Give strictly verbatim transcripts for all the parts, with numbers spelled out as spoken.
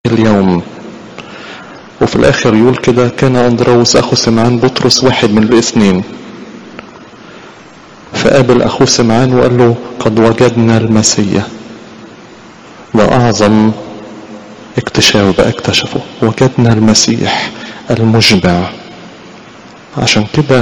اليوم. وفي الاخر يقول كده: كان اندروس اخو سمعان بطرس واحد من الاثنين، فقابل اخوه سمعان وقال له: قد وجدنا المسيح. ده اعظم اكتشاف بقى اكتشفه، وجدنا المسيح المشبع. عشان كده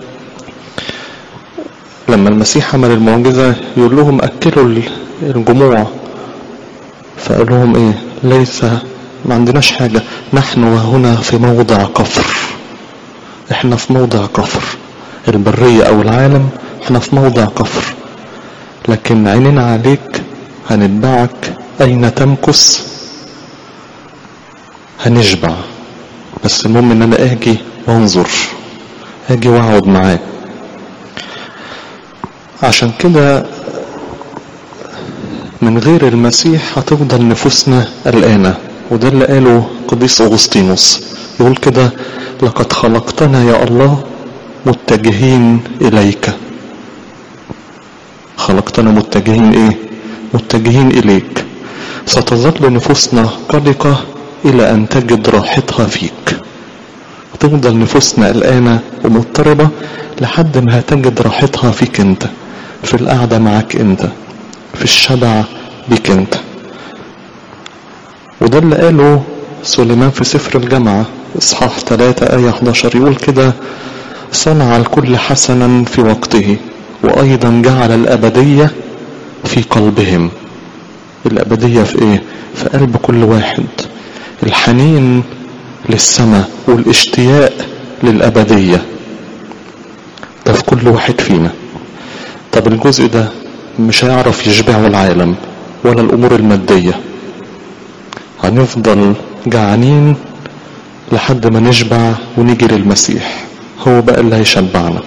لما المسيح عمل المعجزة يقول لهم: اكلوا الجموع. فقال لهم ايه؟ ليس ما عندناش حاجة، نحن وهنا في موضع كفر. احنا في موضع كفر، البرية او العالم احنا في موضع كفر، لكن عيننا عليك، هنتبعك اين تمكث هنشبع. بس المهم ان انا اجي وانظر، اجي واقعد معاه. عشان كده من غير المسيح هتفضل نفوسنا قلقانة. وده اللي قاله قديس أغسطينوس، يقول كده: لقد خلقتنا يا الله متجهين إليك. خلقتنا متجهين إيه؟ متجهين إليك. ستظل نفوسنا قلقة إلى أن تجد راحتها فيك. تفضل نفوسنا قلقانة ومضطربة لحد ما هتجد راحتها فيك أنت، في القعدة معك أنت، في الشبع بك أنت. وده اللي قاله سليمان في سفر الجامعة إصحاح ثلاثة آية احد عشر، يقول كده: صنع الكل حسنا في وقته، وأيضا جعل الأبدية في قلبهم. الأبدية في إيه؟ في قلب كل واحد. الحنين للسماء والاشتياق للأبدية ده في كل واحد فينا. طب الجزء ده مش هيعرف يشبعه العالم ولا الأمور المادية، هنفضل جعانين لحد ما نشبع ونيجي للمسيح، هو بقى اللي هيشبعنا.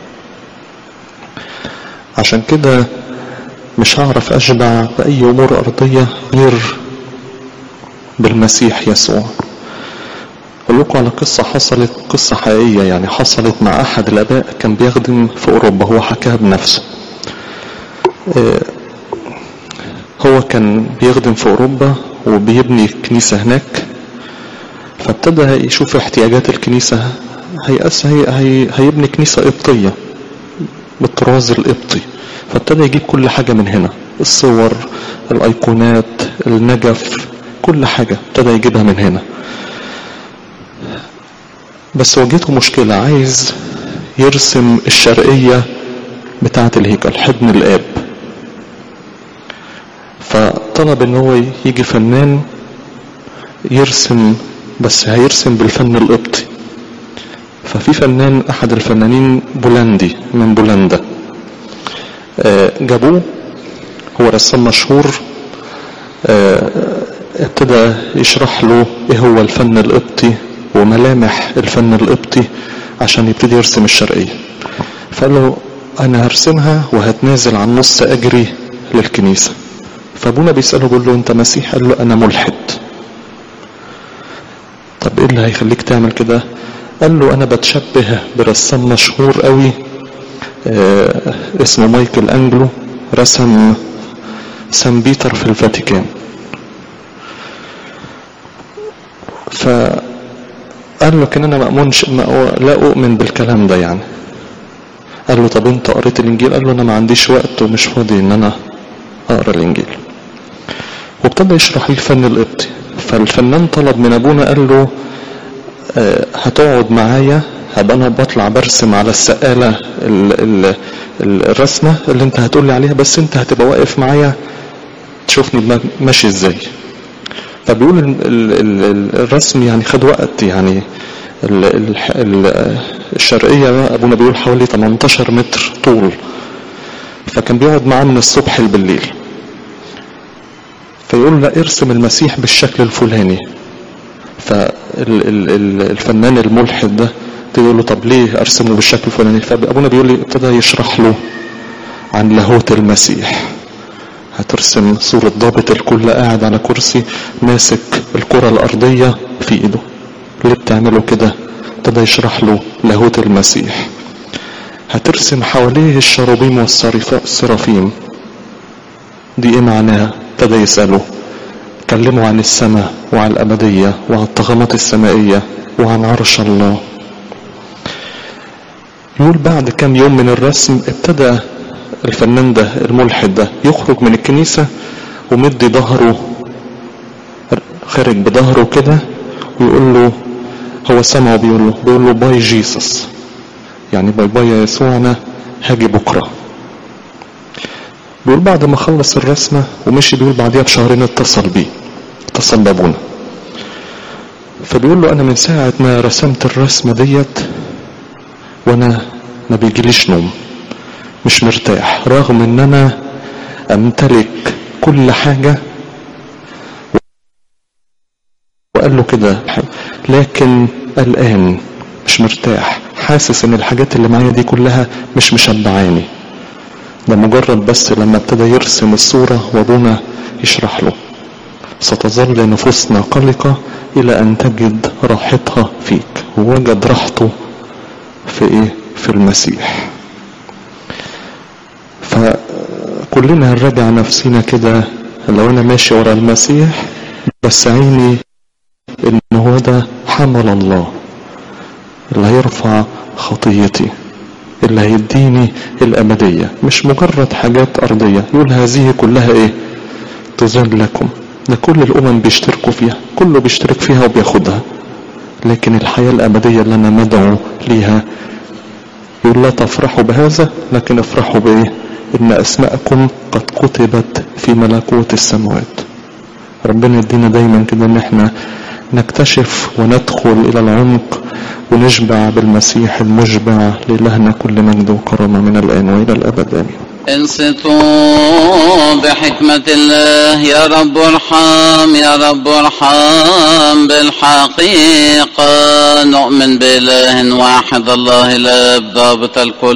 عشان كده مش هعرف أشبع بأي أمور أرضية غير بالمسيح يسوع. أقول لكم على قصة حصلت، قصة حقيقية يعني، حصلت مع أحد الآباء كان بيخدم في أوروبا، هو حكاها بنفسه. هو كان بيخدم في أوروبا وبيبني كنيسة هناك، فابتدى يشوف احتياجات الكنيسة. هيأس هي هي هيبني كنيسة قبطية بالطراز القبطي، فابتدى يجيب كل حاجة من هنا، الصور، الأيقونات، النجف، كل حاجة ابتدى يجيبها من هنا. بس واجهته مشكلة، عايز يرسم الشرقية بتاعة الهيكل، حضن الآب. فطلب ان هو يجي فنان يرسم، بس هيرسم بالفن القبطي. ففي فنان، احد الفنانين بولندي من بولندا، جابوه، هو رسام مشهور، ابتدى يشرح له ايه هو الفن القبطي وملامح الفن القبطي عشان يبتدي يرسم الشرقية. فقال له: انا هرسمها وهتنازل عن نص اجري للكنيسة. فابونا بيسأله بيقول له: انت مسيح؟ قال له: انا ملحد. طب ايه اللي هيخليك تعمل كده؟ قال له: انا بتشبه برسام مشهور قوي آه اسمه مايكل انجلو، رسم سان بيتر في الفاتيكان. فقال له: كان انا مأمونش لا اؤمن بالكلام ده يعني. قال له: طب انت قريت الانجيل؟ قال له: انا ما عنديش وقت ومش فاضي ان انا اقرا الانجيل. وابتدى يشرح لي الفن القبطي. فالفنان طلب من ابونا، قال له: أه هتقعد معايا، هبقى انا بطلع برسم على السقالة ال ال الرسمة اللي انت هتقول لي عليها، بس انت هتبقى واقف معايا تشوفني ماشي ازاي. فبيقول ال ال الرسم يعني خد وقت، يعني ال ال ال الشرقية ابونا بيقول حوالي تمنتاشر متر طول، فكان بيقعد معاه من الصبح بالليل. فيقول له: ارسم المسيح بالشكل الفلاني. فالفنان الملحد ده يقول له: طب ليه ارسمه بالشكل الفلاني؟ فابونا بيقول لي ابتدى يشرح له عن لاهوت المسيح. هترسم صورة ضابط الكل قاعد على كرسي ماسك الكرة الارضية في ايده، ليه بتعمله كده؟ ابتدى يشرح له لاهوت المسيح. هترسم حواليه الشرابيم والسرافيم، دي ايه معناها؟ ابتدى يسأله. كلموا عن السماء وعن الأبدية وعن الطغمات السمائية وعن عرش الله. يقول بعد كم يوم من الرسم ابتدى الفنان ده الملحد ده يخرج من الكنيسة ومدي ظهره، خارج بظهره كده، ويقول له، هو سمعه بيقول له بيقول له باي جيسس، يعني باي باي يا يسوع انا هاجي بكره. بيقول بعد ما خلص الرسمه ومشي، بيقول بعديها بشهرين اتصل بيه، اتصل بابونا، فبيقول له انا من ساعه ما رسمت الرسمه ديت وانا ما بيجيليش نوم، مش مرتاح، رغم ان انا امتلك كل حاجه. وقال له كده لكن الآن مش مرتاح، حاسس ان الحاجات اللي معايا دي كلها مش مشبعاني. ده مجرد بس لما ابتدى يرسم الصورة وابونا يشرح له ستظل نفوسنا قلقة الى ان تجد راحتها فيك. ووجد راحته في ايه؟ في المسيح. فكلنا هنراجع نفسينا كده، لو انا ماشي ورا المسيح بس عيني ان هو ده حمل الله اللي هيرفع خطيتي، اللي هيديني الأبدية، مش مجرد حاجات أرضية. يقول هذه كلها ايه؟ تزال لكم. ده كل الأمم بيشتركوا فيها، كله بيشترك فيها وبياخدها، لكن الحياة الأبدية اللي أنا مدعو ليها يقول لا تفرحوا بهذا، لكن افرحوا بايه؟ إن أسماءكم قد كتبت في ملكوت السماوات. ربنا يدينا دايما كده ان احنا نكتشف وندخل الى العمق ونشبع بالمسيح المشبع. لإلهنا كل مجد وكرامة من الآن وإلى الأبد آمين. انصتوا بحكمة الله. يا رب ارحم، يا رب ارحم. بالحقيقة نؤمن بإله واحد الله الآب ضابط الكل